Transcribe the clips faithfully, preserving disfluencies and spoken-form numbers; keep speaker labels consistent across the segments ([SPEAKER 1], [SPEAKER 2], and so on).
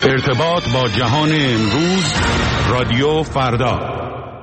[SPEAKER 1] ارتباط با جهان امروز، رادیو فردا.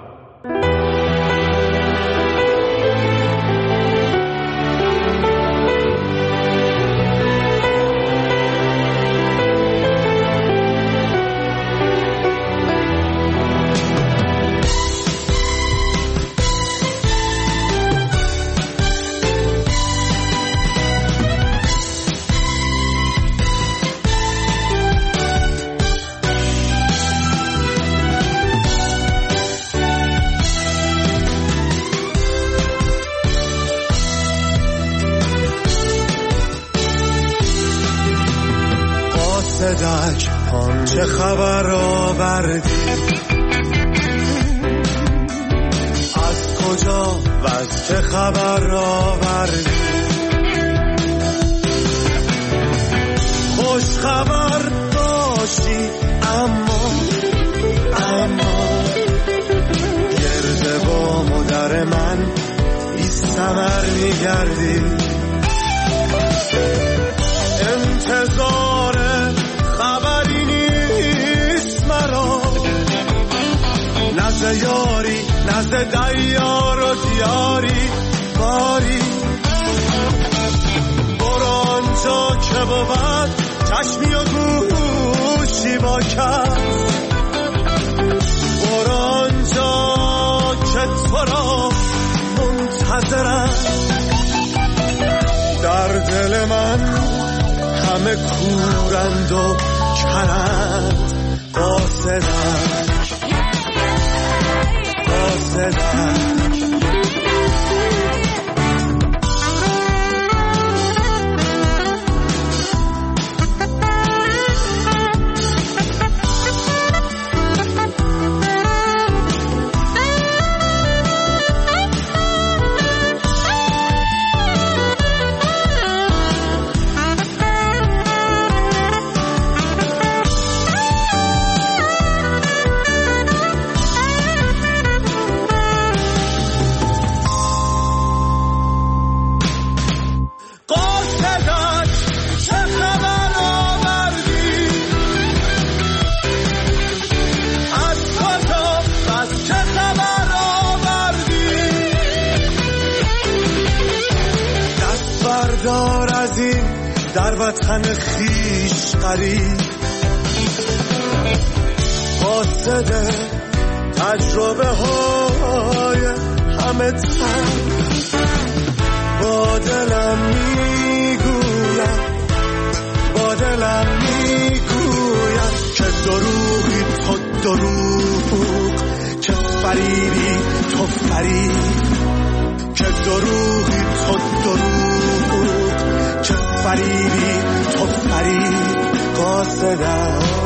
[SPEAKER 2] چه خبر آوردی؟ از کجا و از چه خبر آوردی؟ خوش خبر باشی اما اما گرد با مادر من بی ثمر میگردی. انتظار خبری نیست مرا، نزد یاری نزد دیار و دیاری باری. برو آنجا که بود چشمی و گوشی با کس، برو آنجا که تو را منتظرم. در دل من همه کورند و کرند، قاصدک قاصدک. در وطن خیش قریب قاصد تجربه های همه تن، با دلم میگویم با دلم میگویم که دروغی تو دروغ، که فریبی تو فریب، که دروغی تو دروغ، که فریبی تو فریب. قاصدم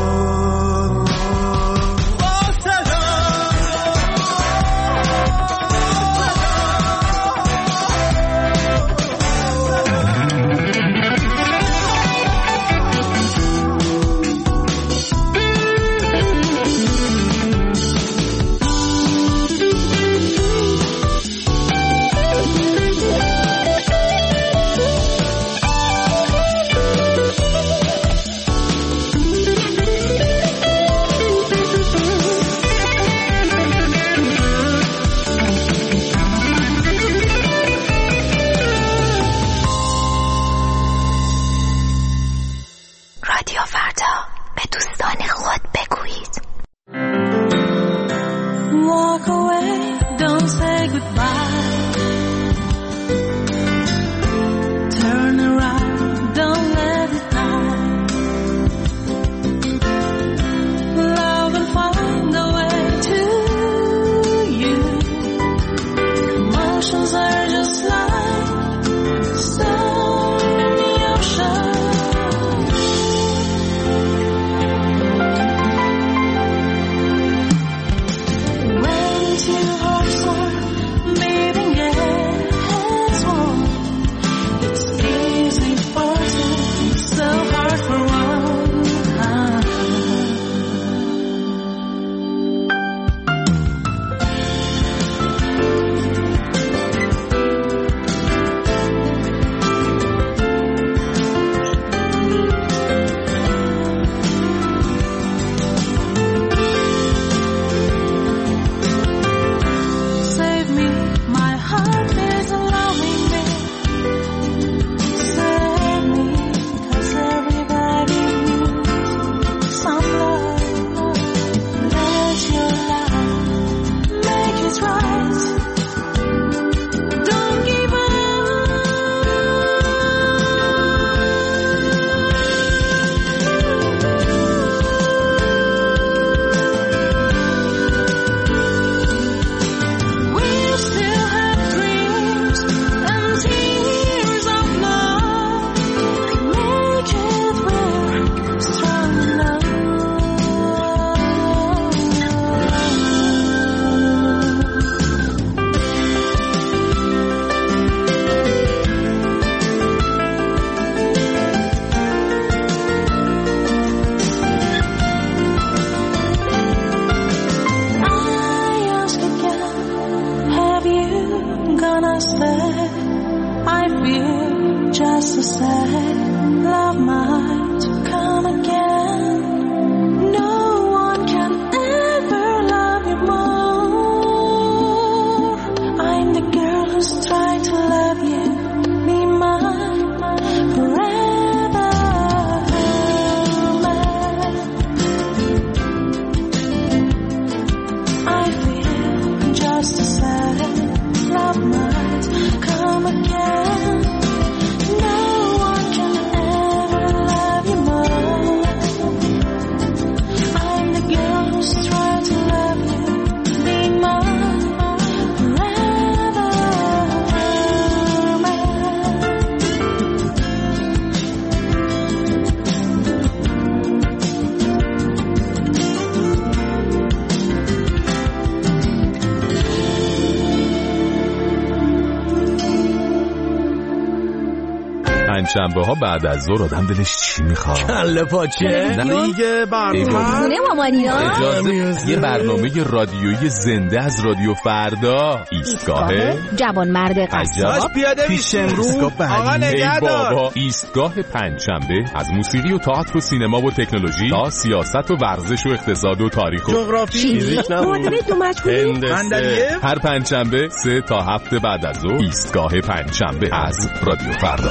[SPEAKER 3] پنجشنبه ها بعد از ظهر آدم دلش چی میخواد؟
[SPEAKER 4] کله پاچه دیگه برنامه
[SPEAKER 5] مامانینا
[SPEAKER 3] اجازه یه برنامه رادیویی زنده از رادیو فردا. ایستگاه
[SPEAKER 5] جوانمرد قصاب
[SPEAKER 3] پیش امروز.
[SPEAKER 4] آقا نگهدار.
[SPEAKER 3] بابا ایستگاه پنجشنبه از موسیقی و تئاتر و سینما و تکنولوژی تا سیاست و ورزش و اقتصاد و تاریخ و
[SPEAKER 4] جغرافی فیزیک
[SPEAKER 5] مدل دو مجموعی
[SPEAKER 3] هر پنجشنبه سه تا هفته بعد از ظهر. ایستگاه پنجشنبه از رادیو فردا.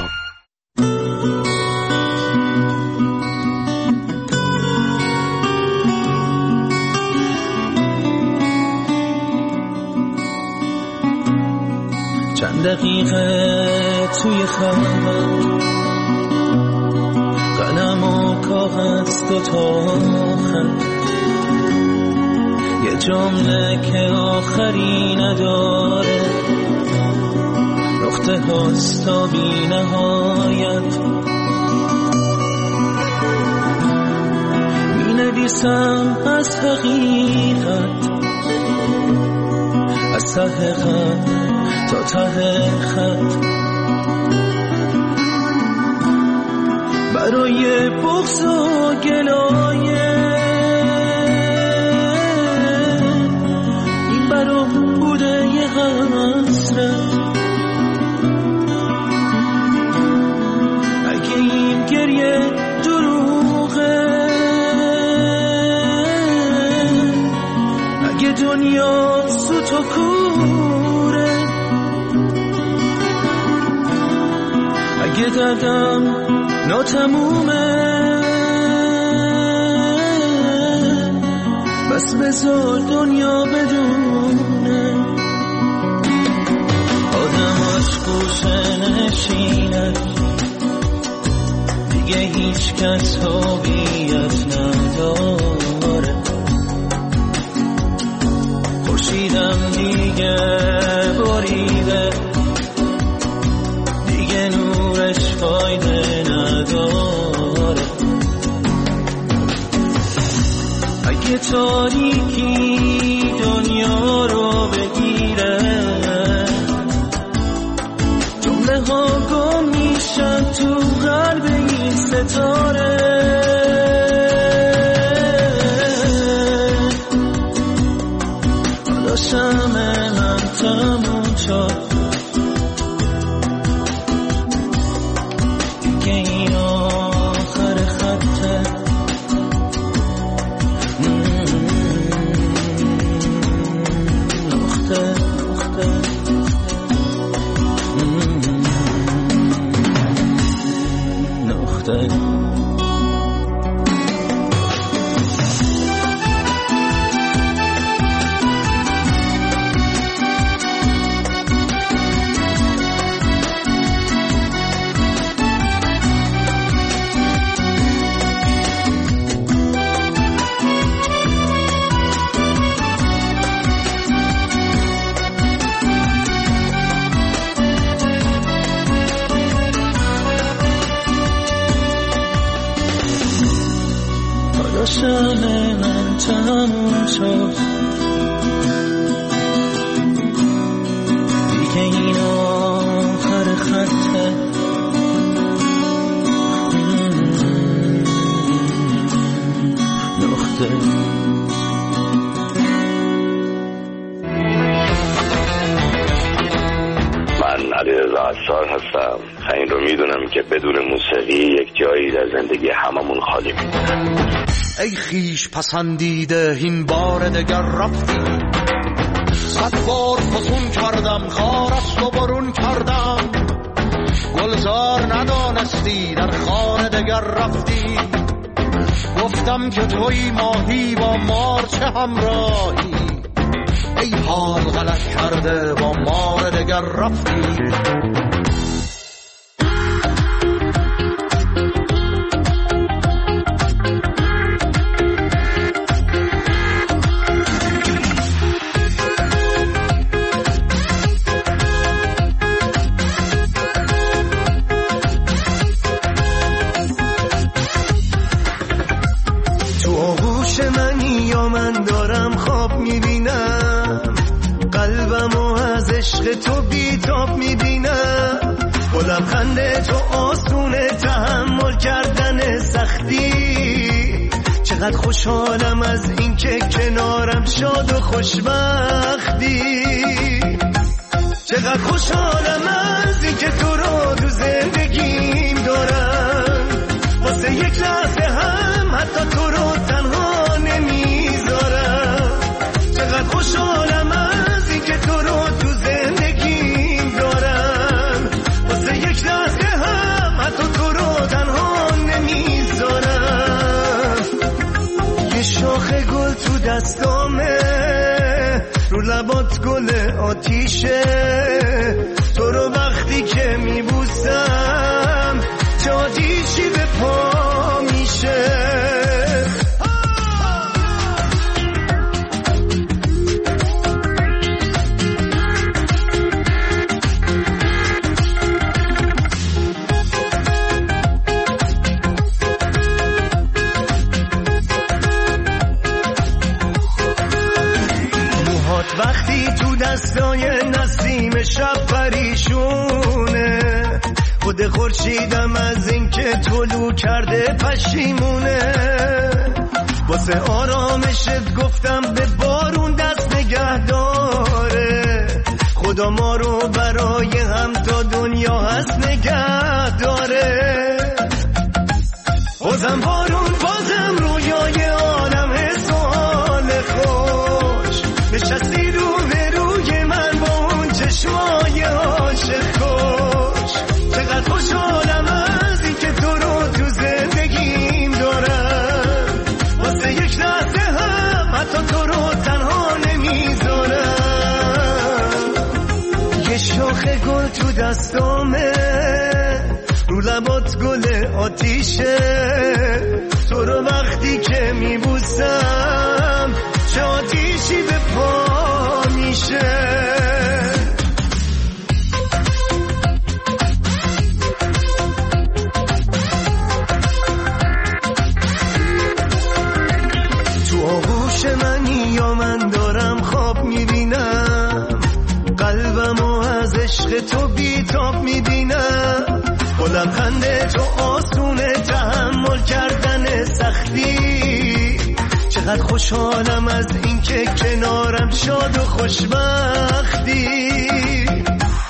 [SPEAKER 6] چند دقیقه توی خوابم، قلم و کاغذ دو تا خط، یه جمله که آخری نداره، نقطه هاست تا بی نهایت، می نویسم از حقیقت، از ته خط تا ته خط، برای بغض و گلایه این برام بوده یه حسرت، اگه این گریه دروغه، اگه دنیا سوت و کوره، اگه دردم ناتمومه، بس بذار دنیا بدونه آدماش گوشه نشینه، دیگه هیچ کس هویت نداره، خورشیدم دیگه بریده، دیگه نورش فایده نداره، اگه تاریکی دنیا رو بگیره، جمله ها گم میشن تو قلب این ستاره، حالا شمع من تموم شد، شمع من تموم شد، دیگه این آخر خطه، نقطه.
[SPEAKER 7] من علیرضا عصار هستم. این رو میدونم که بدون موسیقی یک جایی در زندگی هممون خالی میمونه.
[SPEAKER 2] ای خیش پسندیده این بار دگر رفتی، صد بار فسون کردم خارست و برون کردم، گلزار ندانستی در خانه دگر رفتی، گفتم که توی ماهی با مار چه همراهی، ای حال غلط کرده با مار دگر رفتی.
[SPEAKER 8] تو بیتاب میبینم،
[SPEAKER 2] با لبخند تو آسونه تحمل کردن سختی. چقدر خوشحالم از این که کنارم شاد و خوشبختی. چقدر خوشحالم از این که تو رو تو زندگیم دارم. واسه یک لحظه هم حتی تو رو تنها نمیذارم. چقدر خوشحالم از این که تو رو تو زندگیم دارم. واسه یک لحظه هم حتی تو رو تنها نمیذارم. یه شاخ گل تو دستامه، رو لبات گل آتیشه. تو رو وقتی که میبوسم چه آتیشی به پا میشه. وقتی تو دستای نسیم شب پریشونه، خود خورشیدم از این که طلوع کرده پشیمونه. واسه آرامشت گفتم به بارون دست نگه داره. خدا ما رو برای هم تا دنیا هست نگه داره. بازم بارون بازم رویای عالم سوال خوش. نشستی رو به روی من با اون چشمای عاشق خوش. چقدر خوشحالم از این که تو رو تو زندگیم دارم. واسه یک لحظه هم حتی تو رو تنها نمیذارم. یه شاخ گل تو دستامه، رو لبات گل آتیشه. تو رو وقتی که میبوسم چه آتیشی به پا میشه. تو آغوش منی یا من دارم خواب میبینم. قلبمو از عشق تو بیتاب میبینم. با لبخند تو آسونه تحمل کردن سختی. چقدر خوشحالم از این که کنارم شاد و خوشبختی.